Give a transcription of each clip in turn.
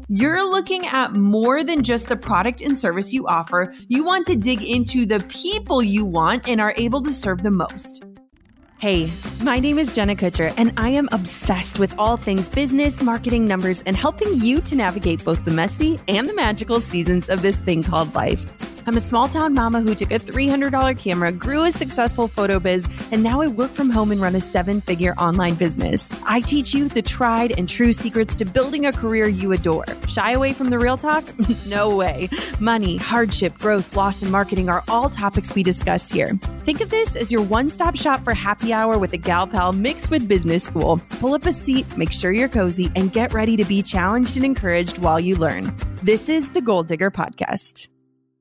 You're looking at more than just the product and service you offer. You want to dig into the people you want and are able to serve the most. Hey, my name is Jenna Kutcher, and I am obsessed with all things business, marketing, numbers, and helping you to navigate both the messy and the magical seasons of this thing called life. I'm a small-town mama who took a $300 camera, grew a successful photo biz, and now I work from home and run a 7-figure online business. I teach you the tried and true secrets to building a career you adore. Shy away from the real talk? No way. Money, hardship, growth, loss, and marketing are all topics we discuss here. Think of this as your one-stop shop for happy hour with a gal pal mixed with business school. Pull up a seat, make sure you're cozy, and get ready to be challenged and encouraged while you learn. This is the Goal Digger Podcast.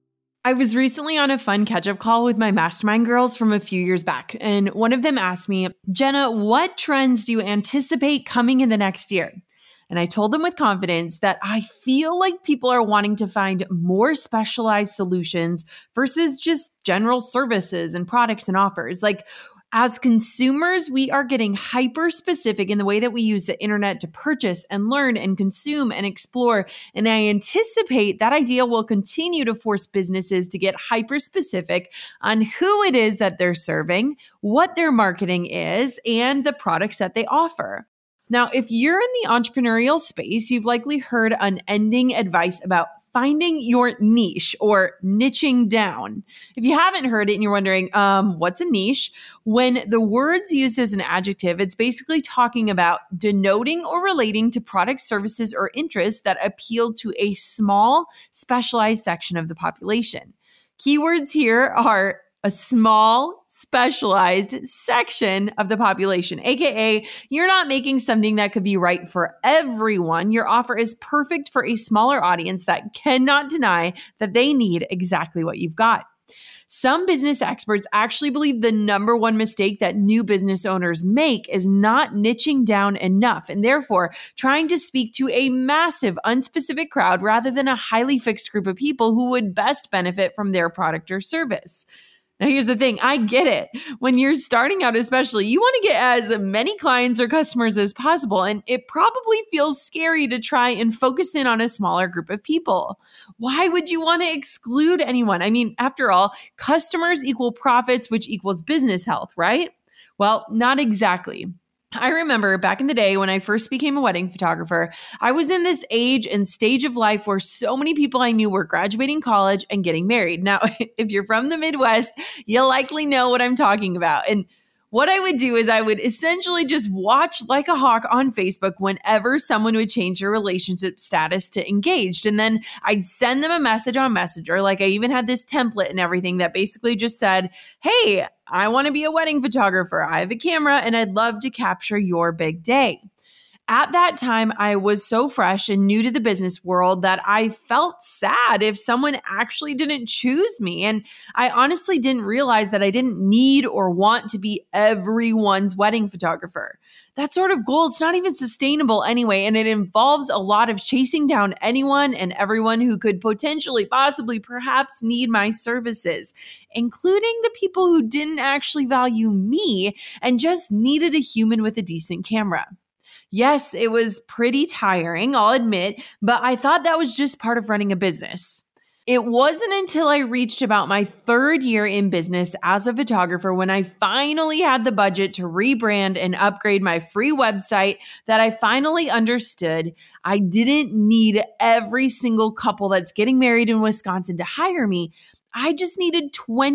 I was recently on a fun catch-up call with my mastermind girls from a few years back, and one of them asked me, Jenna, what trends do you anticipate coming in the next year? And I told them with confidence that I feel like people are wanting to find more specialized solutions versus just general services and products and offers. Like, as consumers, we are getting hyper specific in the way that we use the internet to purchase and learn and consume and explore. And I anticipate that idea will continue to force businesses to get hyper specific on who it is that they're serving, what their marketing is, and the products that they offer. Now, if you're in the entrepreneurial space, you've likely heard unending advice about finding your niche or niching down. If you haven't heard it and you're wondering, what's a niche? When the word's used as an adjective, it's basically talking about denoting or relating to products, services, or interests that appeal to a small, specialized section of the population. Keywords here are a small, specialized section of the population, aka you're not making something that could be right for everyone. Your offer is perfect for a smaller audience that cannot deny that they need exactly what you've got. Some business experts actually believe the number one mistake that new business owners make is not niching down enough and therefore trying to speak to a massive, unspecific crowd rather than a highly fixed group of people who would best benefit from their product or service. Now, here's the thing. I get it. When you're starting out, especially, you want to get as many clients or customers as possible. And it probably feels scary to try and focus in on a smaller group of people. Why would you want to exclude anyone? I mean, after all, customers equal profits, which equals business health, right? Well, not exactly. I remember back in the day when I first became a wedding photographer, I was in this age and stage of life where so many people I knew were graduating college and getting married. Now, if you're from the Midwest, you'll likely know what I'm talking about. And what I would do is I would essentially just watch like a hawk on Facebook whenever someone would change their relationship status to engaged. And then I'd send them a message on Messenger. Like, I even had this template and everything that basically just said, hey, I want to be a wedding photographer. I have a camera and I'd love to capture your big day. At that time, I was so fresh and new to the business world that I felt sad if someone actually didn't choose me. And I honestly didn't realize that I didn't need or want to be everyone's wedding photographer. That sort of goal, it's not even sustainable anyway, and it involves a lot of chasing down anyone and everyone who could potentially, possibly, perhaps need my services, including the people who didn't actually value me and just needed a human with a decent camera. Yes, it was pretty tiring, I'll admit, but I thought that was just part of running a business. It wasn't until I reached about my 3rd year in business as a photographer when I finally had the budget to rebrand and upgrade my free website that I finally understood I didn't need every single couple that's getting married in Wisconsin to hire me. I just needed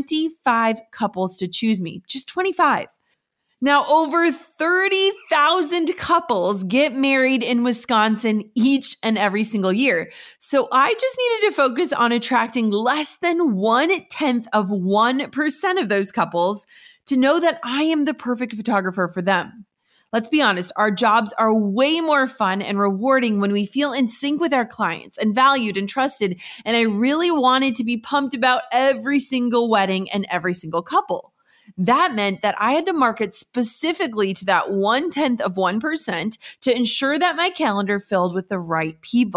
25 couples to choose me, just 25. Now, over 30,000 couples get married in Wisconsin each and every single year. So I just needed to focus on attracting less than 0.1% of those couples to know that I am the perfect photographer for them. Let's be honest, our jobs are way more fun and rewarding when we feel in sync with our clients and valued and trusted. And I really wanted to be pumped about every single wedding and every single couple. That meant that I had to market specifically to that 0.1% to ensure that my calendar filled with the right people.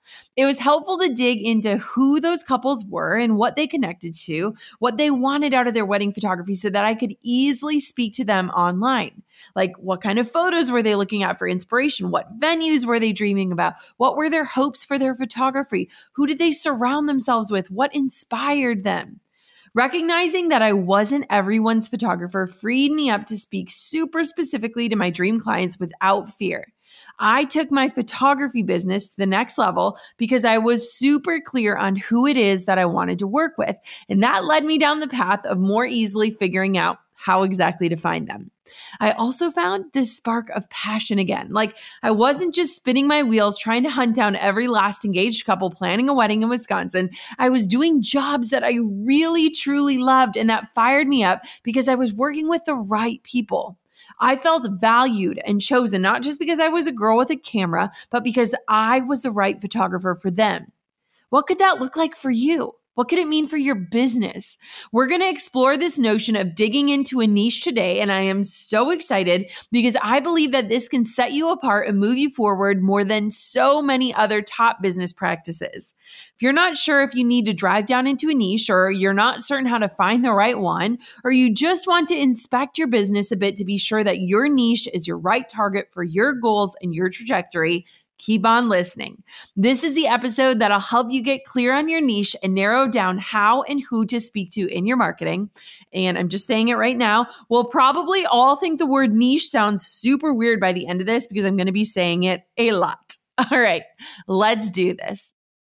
It was helpful to dig into who those couples were and what they connected to, what they wanted out of their wedding photography so that I could easily speak to them online. Like, what kind of photos were they looking at for inspiration? What venues were they dreaming about? What were their hopes for their photography? Who did they surround themselves with? What inspired them? Recognizing that I wasn't everyone's photographer freed me up to speak super specifically to my dream clients without fear. I took my photography business to the next level because I was super clear on who it is that I wanted to work with. And that led me down the path of more easily figuring out how exactly to find them. I also found this spark of passion again. Like, I wasn't just spinning my wheels trying to hunt down every last engaged couple planning a wedding in Wisconsin. I was doing jobs that I really, truly loved and that fired me up because I was working with the right people. I felt valued and chosen, not just because I was a girl with a camera, but because I was the right photographer for them. What could that look like for you? What could it mean for your business? We're going to explore this notion of digging into a niche today, and I am so excited because I believe that this can set you apart and move you forward more than so many other top business practices. If you're not sure if you need to drive down into a niche, or you're not certain how to find the right one, or you just want to inspect your business a bit to be sure that your niche is your right target for your goals and your trajectory, keep on listening. This is the episode that'll help you get clear on your niche and narrow down how and who to speak to in your marketing. And I'm just saying it right now, we'll probably all think the word niche sounds super weird by the end of this because I'm going to be saying it a lot. All right, let's do this.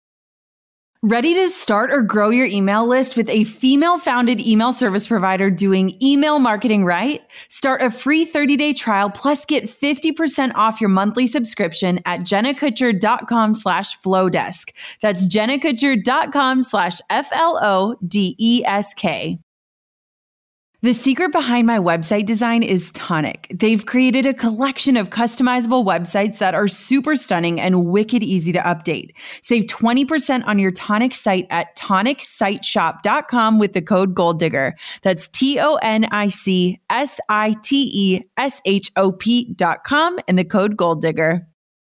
Ready to start or grow your email list with a female-founded email service provider doing email marketing right? Start a free 30-day trial plus get 50% off your monthly subscription at jennakutcher.com/flowdesk. That's jennakutcher.com/FLODESK. The secret behind my website design is Tonic. They've created a collection of customizable websites that are super stunning and wicked easy to update. Save 20% on your Tonic site at tonicsiteshop.com with the code GOLDDIGGER. That's TONICSITESHOP.com and the code GOLDDIGGER.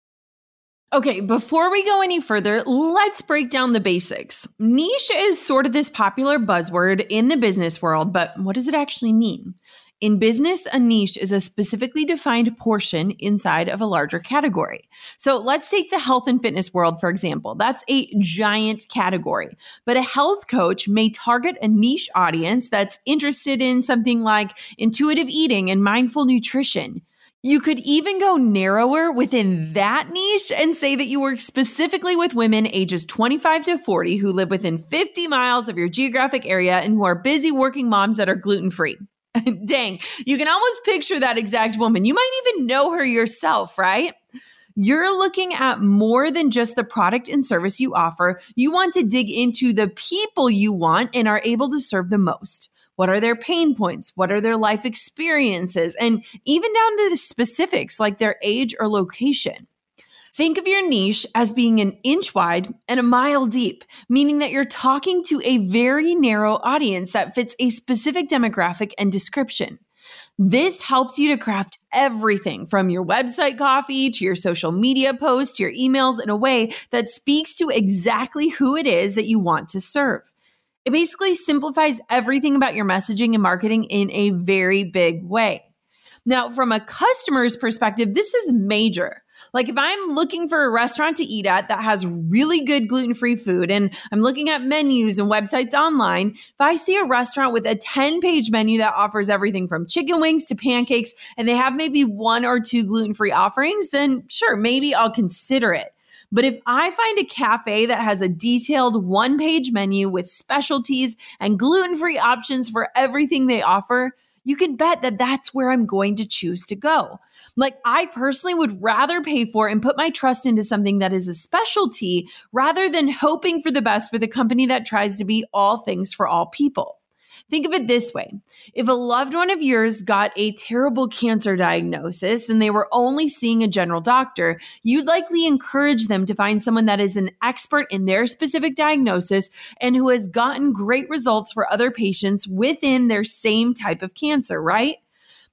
Okay, before we go any further, let's break down the basics. Niche is sort of this popular buzzword in the business world, but what does it actually mean? In business, a niche is a specifically defined portion inside of a larger category. So let's take the health and fitness world, for example. That's a giant category, but a health coach may target a niche audience that's interested in something like intuitive eating and mindful nutrition. You could even go narrower within that niche and say that you work specifically with women ages 25 to 40 who live within 50 miles of your geographic area and who are busy working moms that are gluten-free. Dang, you can almost picture that exact woman. You might even know her yourself, right? You're looking at more than just the product and service you offer. You want to dig into the people you want and are able to serve the most. What are their pain points? What are their life experiences? And even down to the specifics like their age or location. Think of your niche as being an inch wide and a mile deep, meaning that you're talking to a very narrow audience that fits a specific demographic and description. This helps you to craft everything from your website copy to your social media posts to your emails in a way that speaks to exactly who it is that you want to serve. It basically simplifies everything about your messaging and marketing in a very big way. Now, from a customer's perspective, this is major. Like if I'm looking for a restaurant to eat at that has really good gluten-free food and I'm looking at menus and websites online, if I see a restaurant with a 10-page menu that offers everything from chicken wings to pancakes and they have maybe 1 or 2 gluten-free offerings, then sure, maybe I'll consider it. But if I find a cafe that has a detailed 1-page menu with specialties and gluten-free options for everything they offer, you can bet that that's where I'm going to choose to go. Like I personally would rather pay for and put my trust into something that is a specialty rather than hoping for the best with a company that tries to be all things for all people. Think of it this way. If a loved one of yours got a terrible cancer diagnosis and they were only seeing a general doctor, you'd likely encourage them to find someone that is an expert in their specific diagnosis and who has gotten great results for other patients within their same type of cancer, right?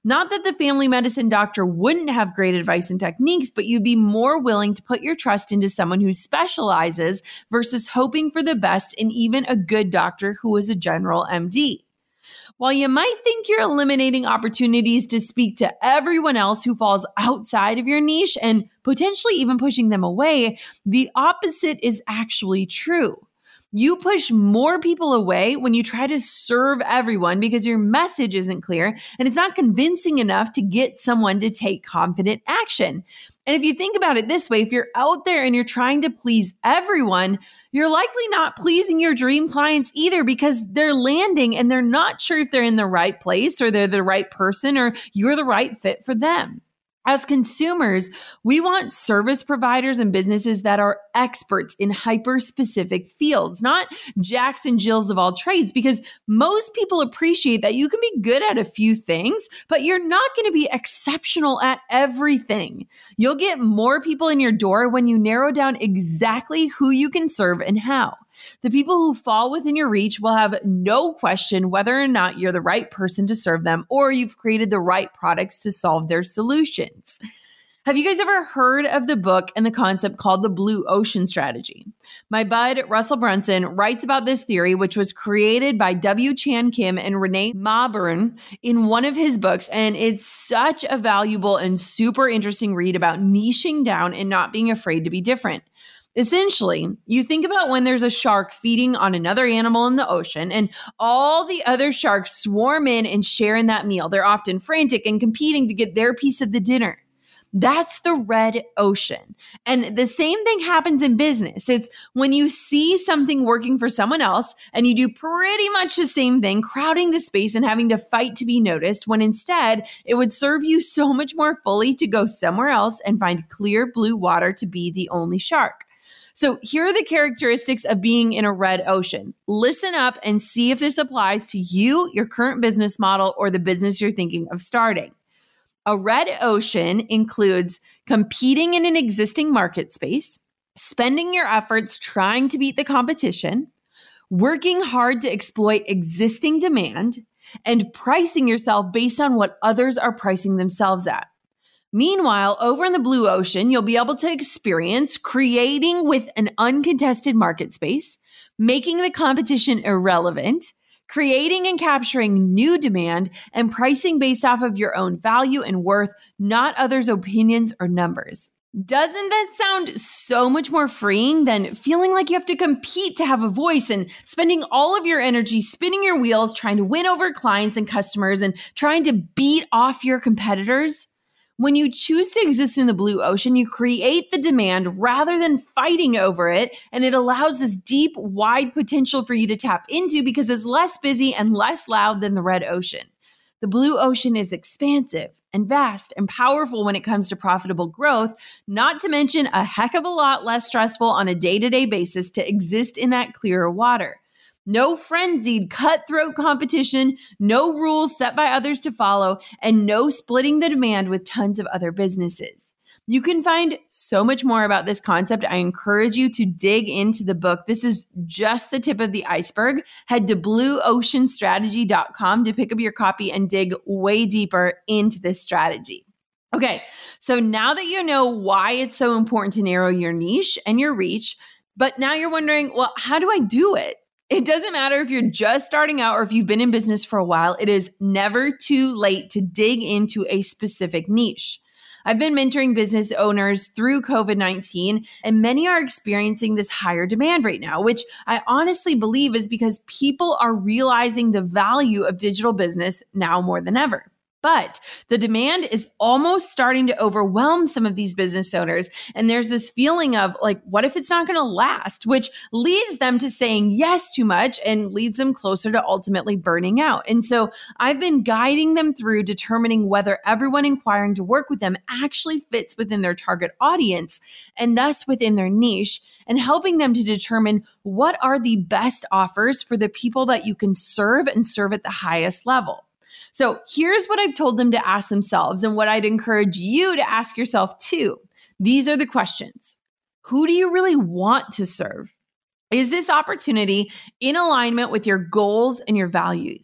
Not that the family medicine doctor wouldn't have great advice and techniques, but you'd be more willing to put your trust into someone who specializes versus hoping for the best in even a good doctor who is a general MD. While you might think you're eliminating opportunities to speak to everyone else who falls outside of your niche and potentially even pushing them away, the opposite is actually true. You push more people away when you try to serve everyone because your message isn't clear and it's not convincing enough to get someone to take confident action. And if you think about it this way, if you're out there and you're trying to please everyone, you're likely not pleasing your dream clients either because they're landing and they're not sure if they're in the right place or they're the right person or you're the right fit for them. As consumers, we want service providers and businesses that are experts in hyper-specific fields, not Jacks and Jills of all trades, because most people appreciate that you can be good at a few things, but you're not going to be exceptional at everything. You'll get more people in your door when you narrow down exactly who you can serve and how. The people who fall within your reach will have no question whether or not you're the right person to serve them or you've created the right products to solve their solutions. Have you guys ever heard of the book and the concept called the Blue Ocean Strategy? My bud, Russell Brunson, writes about this theory, which was created by W. Chan Kim and Renee Mauborgne in one of his books. And it's such a valuable and super interesting read about niching down and not being afraid to be different. Essentially, you think about when there's a shark feeding on another animal in the ocean and all the other sharks swarm in and share in that meal. They're often frantic and competing to get their piece of the dinner. That's the red ocean. And the same thing happens in business. It's when you see something working for someone else and you do pretty much the same thing, crowding the space and having to fight to be noticed, when instead it would serve you so much more fully to go somewhere else and find clear blue water to be the only shark. So here are the characteristics of being in a red ocean. Listen up and see if this applies to you, your current business model, or the business you're thinking of starting. A red ocean includes competing in an existing market space, spending your efforts trying to beat the competition, working hard to exploit existing demand, and pricing yourself based on what others are pricing themselves at. Meanwhile, over in the blue ocean, you'll be able to experience creating with an uncontested market space, making the competition irrelevant, creating and capturing new demand, and pricing based off of your own value and worth, not others' opinions or numbers. Doesn't that sound so much more freeing than feeling like you have to compete to have a voice and spending all of your energy spinning your wheels trying to win over clients and customers and trying to beat off your competitors? When you choose to exist in the blue ocean, you create the demand rather than fighting over it, and it allows this deep, wide potential for you to tap into because it's less busy and less loud than the red ocean. The blue ocean is expansive and vast and powerful when it comes to profitable growth, not to mention a heck of a lot less stressful on a day-to-day basis to exist in that clearer water. No frenzied, cutthroat competition, no rules set by others to follow, and no splitting the demand with tons of other businesses. You can find so much more about this concept. I encourage you to dig into the book. This is just the tip of the iceberg. Head to blueoceanstrategy.com to pick up your copy and dig way deeper into this strategy. Okay, so now that you know why it's so important to narrow your niche and your reach, but now you're wondering, well, how do I do it? It doesn't matter if you're just starting out or if you've been in business for a while. It is never too late to dig into a specific niche. I've been mentoring business owners through COVID-19, and many are experiencing this higher demand right now, which I honestly believe is because people are realizing the value of digital business now more than ever. But the demand is almost starting to overwhelm some of these business owners. And there's this feeling of like, what if it's not going to last? Which leads them to saying yes too much and leads them closer to ultimately burning out. And so I've been guiding them through determining whether everyone inquiring to work with them actually fits within their target audience and thus within their niche, and helping them to determine what are the best offers for the people that you can serve and serve at the highest level. So here's what I've told them to ask themselves and what I'd encourage you to ask yourself too. These are the questions. Who do you really want to serve? Is this opportunity in alignment with your goals and your values?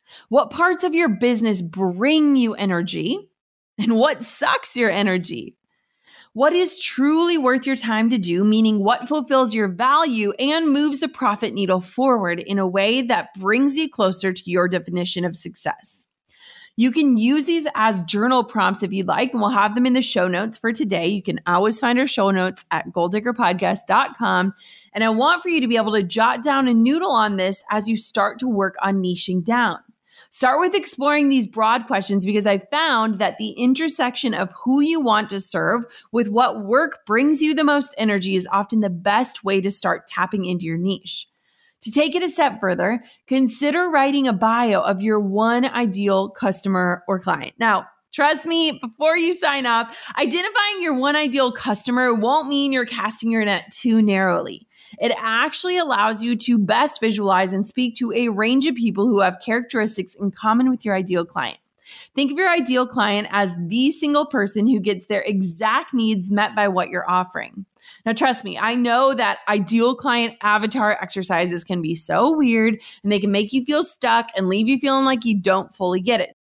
What parts of your business bring you energy and what sucks your energy? What is truly worth your time to do, meaning what fulfills your value and moves the profit needle forward in a way that brings you closer to your definition of success. You can use these as journal prompts if you'd like, and we'll have them in the show notes for today. You can always find our show notes at goaldiggerpodcast.com. And I want for you to be able to jot down and noodle on this as you start to work on niching down. Start with exploring these broad questions because I found that the intersection of who you want to serve with what work brings you the most energy is often the best way to start tapping into your niche. To take it a step further, consider writing a bio of your one ideal customer or client. Now, trust me, before you sign up, identifying your one ideal customer won't mean you're casting your net too narrowly. It actually allows you to best visualize and speak to a range of people who have characteristics in common with your ideal client. Think of your ideal client as the single person who gets their exact needs met by what you're offering. Now, trust me, I know that ideal client avatar exercises can be so weird and they can make you feel stuck and leave you feeling like you don't fully get it.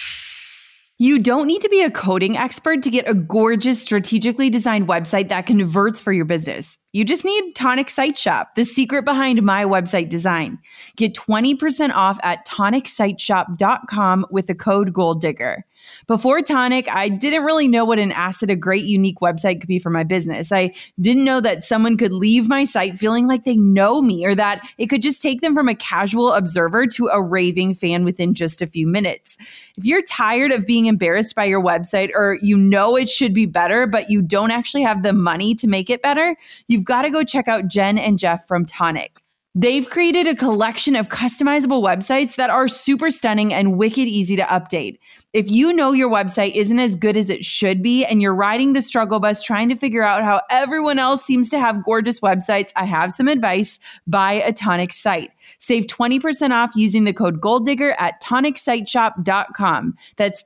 You don't need to be a coding expert to get a gorgeous, strategically designed website that converts for your business. You just need Tonic Site Shop, the secret behind my website design. Get 20% off at tonicsiteshop.com with the code GOALDIGGER. Before Tonic, I didn't really know what an asset a great, unique website could be for my business. I didn't know that someone could leave my site feeling like they know me or that it could just take them from a casual observer to a raving fan within just a few minutes. If you're tired of being embarrassed by your website or you know it should be better, but you don't actually have the money to make it better, you've got to go check out Jen and Jeff from Tonic. They've created a collection of customizable websites that are super stunning and wicked easy to update. If you know your website isn't as good as it should be and you're riding the struggle bus trying to figure out how everyone else seems to have gorgeous websites, I have some advice. Buy a Tonic site. Save 20% off using the code GOALDIGGER at tonicsiteshop.com. That's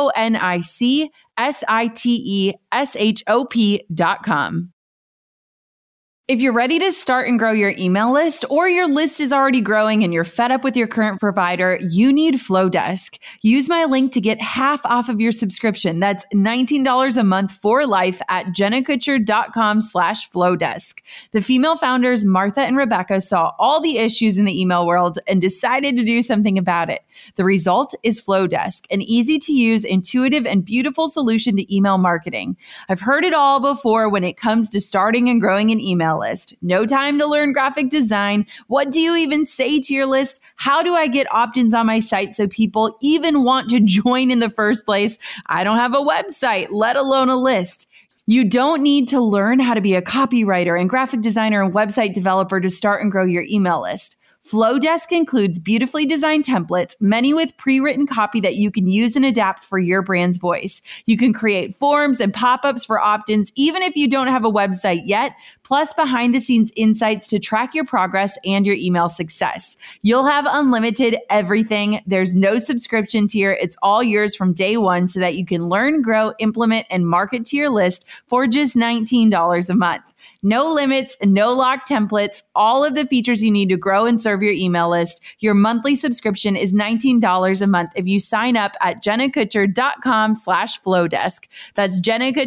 tonicsiteshop.com. If you're ready to start and grow your email list, or your list is already growing and you're fed up with your current provider, you need Flowdesk. Use my link to get half off of your subscription. That's $19 a month for life at jennakutcher.com/Flowdesk. The female founders, Martha and Rebecca, saw all the issues in the email world and decided to do something about it. The result is Flowdesk, an easy-to-use, intuitive, and beautiful solution to email marketing. I've heard it all before when it comes to starting and growing an email list. No time to learn graphic design. What do you even say to your list? How do I get opt-ins on my site so people even want to join in the first place? I don't have a website, let alone a list. You don't need to learn how to be a copywriter and graphic designer and website developer to start and grow your email list. Flowdesk includes beautifully designed templates, many with pre-written copy that you can use and adapt for your brand's voice. You can create forms and pop-ups for opt-ins even if you don't have a website yet, plus behind-the-scenes insights to track your progress and your email success. You'll have unlimited everything. There's no subscription tier. It's all yours from day one so that you can learn, grow, implement, and market to your list for just $19 a month. No limits, no locked templates, all of the features you need to grow and serve your email list. Your monthly subscription is $19 a month if you sign up at jennakutcher.com/Flowdesk. That's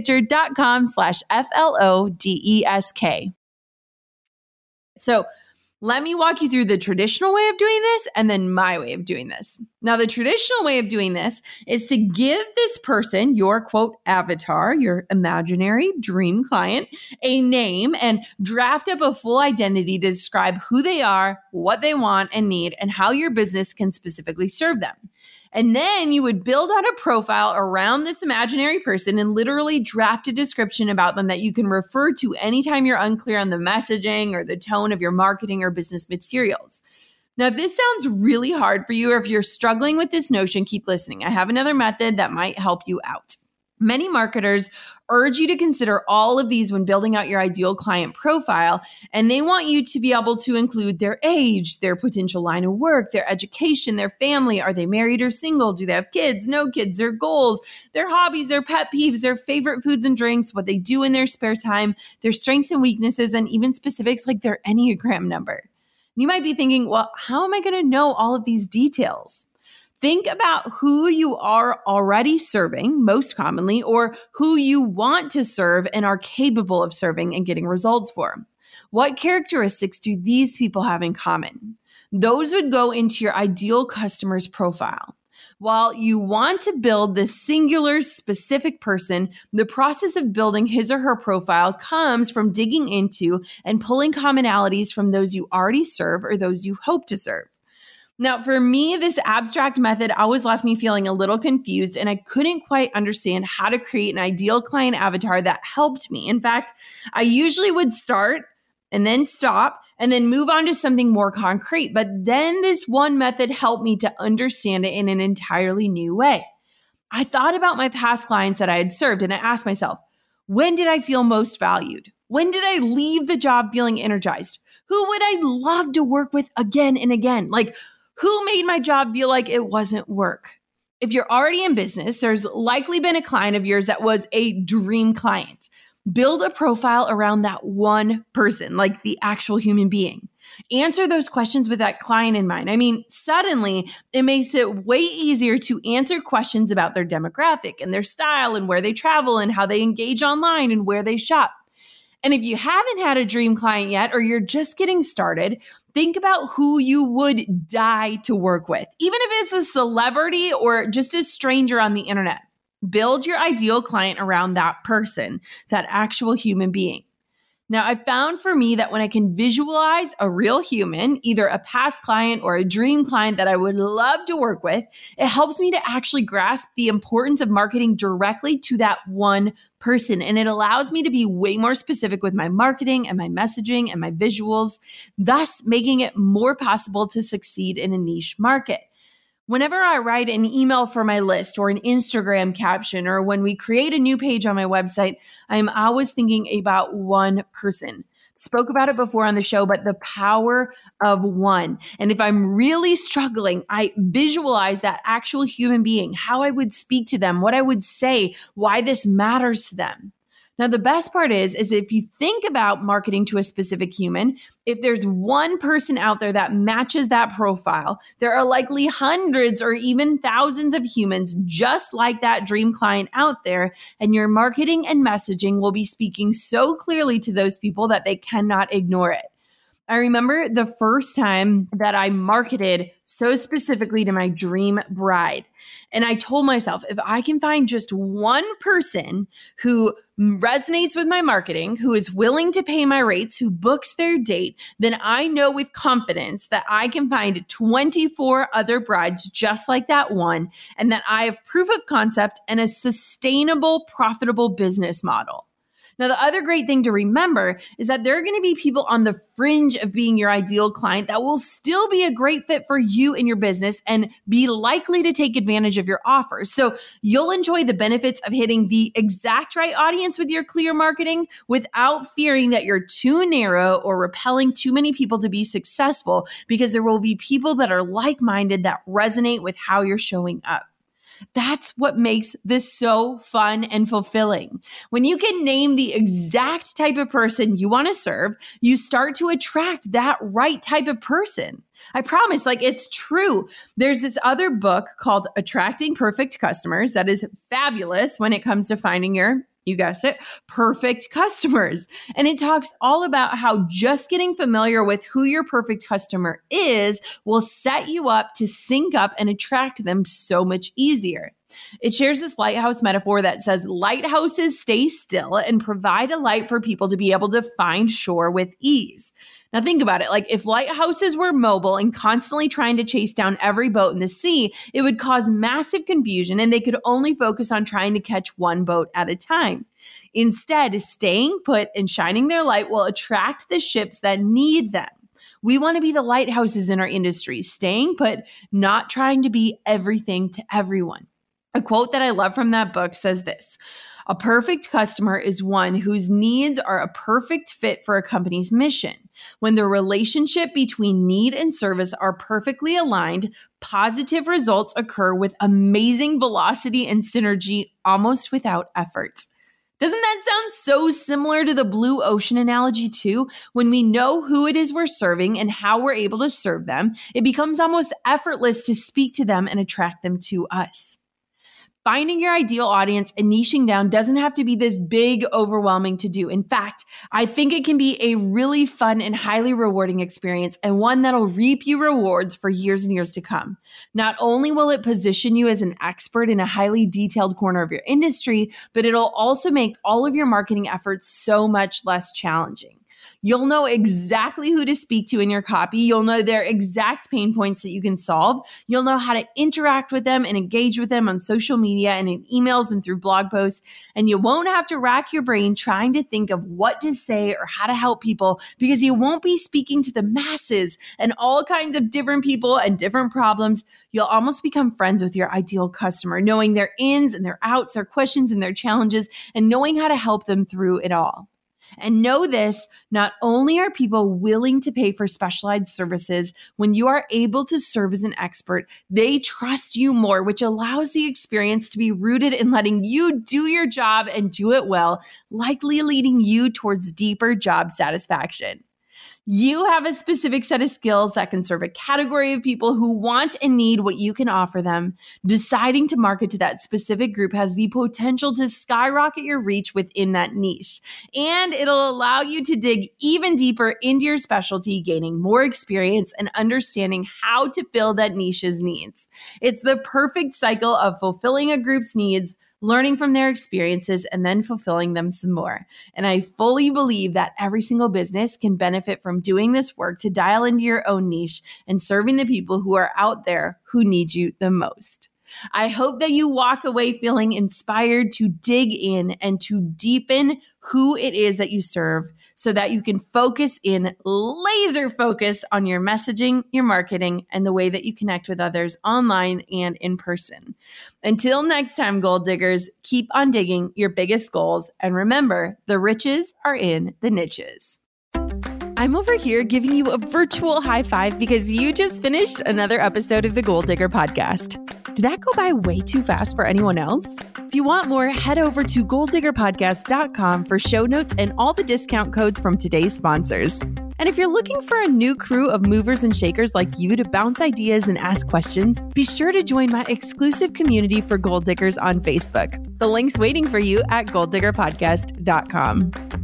jennakutcher.com/FLODESK. So let me walk you through the traditional way of doing this and then my way of doing this. Now, the traditional way of doing this is to give this person, your quote avatar, your imaginary dream client, a name and draft up a full identity to describe who they are, what they want and need, and how your business can specifically serve them. And then you would build out a profile around this imaginary person and literally draft a description about them that you can refer to anytime you're unclear on the messaging or the tone of your marketing or business materials. Now, if this sounds really hard for you or if you're struggling with this notion, keep listening. I have another method that might help you out. Many marketers urge you to consider all of these when building out your ideal client profile, and they want you to be able to include their age, their potential line of work, their education, their family. Are they married or single? Do they have kids? No kids? Their goals, their hobbies, their pet peeves, their favorite foods and drinks, what they do in their spare time, their strengths and weaknesses, and even specifics like their Enneagram number. You might be thinking, well, how am I going to know all of these details? Think about who you are already serving most commonly, or who you want to serve and are capable of serving and getting results for. What characteristics do these people have in common? Those would go into your ideal customer's profile. While you want to build this singular specific person, the process of building his or her profile comes from digging into and pulling commonalities from those you already serve or those you hope to serve. Now, for me, this abstract method always left me feeling a little confused, and I couldn't quite understand how to create an ideal client avatar that helped me. In fact, I usually would start and then stop and then move on to something more concrete. But then this one method helped me to understand it in an entirely new way. I thought about my past clients that I had served, and I asked myself, when did I feel most valued? When did I leave the job feeling energized? Who would I love to work with again and again? Like, who made my job feel like it wasn't work? If you're already in business, there's likely been a client of yours that was a dream client. Build a profile around that one person, like the actual human being. Answer those questions with that client in mind. I mean, suddenly it makes it way easier to answer questions about their demographic and their style and where they travel and how they engage online and where they shop. And if you haven't had a dream client yet, or you're just getting started, think about who you would die to work with, even if it's a celebrity or just a stranger on the internet. Build your ideal client around that person, that actual human being. Now, I found for me that when I can visualize a real human, either a past client or a dream client that I would love to work with, it helps me to actually grasp the importance of marketing directly to that one person. And it allows me to be way more specific with my marketing and my messaging and my visuals, thus making it more possible to succeed in a niche market. Whenever I write an email for my list or an Instagram caption, or when we create a new page on my website, I'm always thinking about one person. Spoke about it before on the show, but the power of one. And if I'm really struggling, I visualize that actual human being, how I would speak to them, what I would say, why this matters to them. Now, the best part is if you think about marketing to a specific human, if there's one person out there that matches that profile, there are likely hundreds or even thousands of humans just like that dream client out there, and your marketing and messaging will be speaking so clearly to those people that they cannot ignore it. I remember the first time that I marketed so specifically to my dream bride. And I told myself, if I can find just one person who resonates with my marketing, who is willing to pay my rates, who books their date, then I know with confidence that I can find 24 other brides just like that one, and that I have proof of concept and a sustainable, profitable business model. Now, the other great thing to remember is that there are going to be people on the fringe of being your ideal client that will still be a great fit for you and your business and be likely to take advantage of your offers. So you'll enjoy the benefits of hitting the exact right audience with your clear marketing without fearing that you're too narrow or repelling too many people to be successful, because there will be people that are like-minded that resonate with how you're showing up. That's what makes this so fun and fulfilling. When you can name the exact type of person you want to serve, you start to attract that right type of person. I promise, it's true. There's this other book called Attracting Perfect Customers that is fabulous when it comes to finding your, you guessed it, perfect customers. And it talks all about how just getting familiar with who your perfect customer is will set you up to sync up and attract them so much easier. It shares this lighthouse metaphor that says lighthouses stay still and provide a light for people to be able to find shore with ease. Now think about it. If lighthouses were mobile and constantly trying to chase down every boat in the sea, it would cause massive confusion, and they could only focus on trying to catch one boat at a time. Instead, staying put and shining their light will attract the ships that need them. We want to be the lighthouses in our industry, staying put, not trying to be everything to everyone. A quote that I love from that book says this: "A perfect customer is one whose needs are a perfect fit for a company's mission. When the relationship between need and service are perfectly aligned, positive results occur with amazing velocity and synergy almost without effort." Doesn't that sound so similar to the blue ocean analogy too? When we know who it is we're serving and how we're able to serve them, it becomes almost effortless to speak to them and attract them to us. Finding your ideal audience and niching down doesn't have to be this big, overwhelming to do. In fact, I think it can be a really fun and highly rewarding experience, and one that'll reap you rewards for years and years to come. Not only will it position you as an expert in a highly detailed corner of your industry, but it'll also make all of your marketing efforts so much less challenging. You'll know exactly who to speak to in your copy. You'll know their exact pain points that you can solve. You'll know how to interact with them and engage with them on social media and in emails and through blog posts. And you won't have to rack your brain trying to think of what to say or how to help people, because you won't be speaking to the masses and all kinds of different people and different problems. You'll almost become friends with your ideal customer, knowing their ins and their outs, their questions and their challenges, and knowing how to help them through it all. And know this, not only are people willing to pay for specialized services, when you are able to serve as an expert, they trust you more, which allows the experience to be rooted in letting you do your job and do it well, likely leading you towards deeper job satisfaction. You have a specific set of skills that can serve a category of people who want and need what you can offer them. Deciding to market to that specific group has the potential to skyrocket your reach within that niche. And it'll allow you to dig even deeper into your specialty, gaining more experience and understanding how to fill that niche's needs. It's the perfect cycle of fulfilling a group's needs, learning from their experiences, and then fulfilling them some more. And I fully believe that every single business can benefit from doing this work to dial into your own niche and serving the people who are out there who need you the most. I hope that you walk away feeling inspired to dig in and to deepen who it is that you serve, so that you can laser focus on your messaging, your marketing, and the way that you connect with others online and in person. Until next time, goal diggers, keep on digging your biggest goals. And remember, the riches are in the niches. I'm over here giving you a virtual high five because you just finished another episode of the Goal Digger podcast. Did that go by way too fast for anyone else? If you want more, head over to goaldiggerpodcast.com for show notes and all the discount codes from today's sponsors. And if you're looking for a new crew of movers and shakers like you to bounce ideas and ask questions, be sure to join my exclusive community for Goal Diggers on Facebook. The link's waiting for you at goaldiggerpodcast.com.